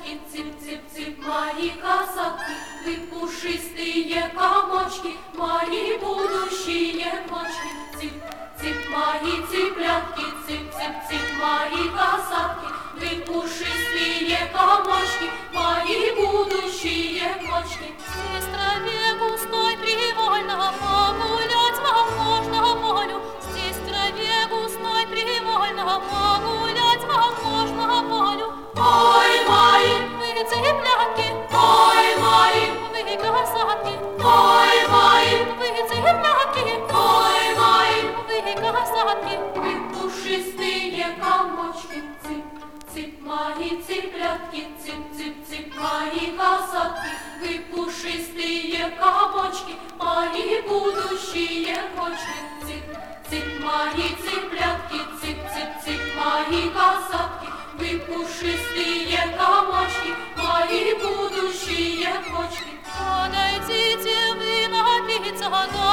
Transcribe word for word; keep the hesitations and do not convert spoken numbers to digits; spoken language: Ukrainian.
цыплятки, цып-цып-цып, мои касатки, вы пушистые комочки, мои будущие почки. Цып-цып, мои цыплятки, цып-цып-цып, мои касатки, вы пушистые комочки, мои будущие почки. Здесь в траве густой привольно погулять вам можно волю. Здесь в траве густой привольно погулять вам можно волю. Ой, мои, Вы цыплятки, ой, мои, вы касатки, ой, мои, вы цыплятки, ой, мои, вы касатки. вы пушистые комочки. Цып-цып, мои цыплятки, цып-цып-цып, мои касатки, вы пушистые комочки, мои будущие почки. Цып-цып, мои цыплятки, цып-цып-цып, мои касатки, вы пушистые комочки, мои будущие почки. Подойдите вы напиться до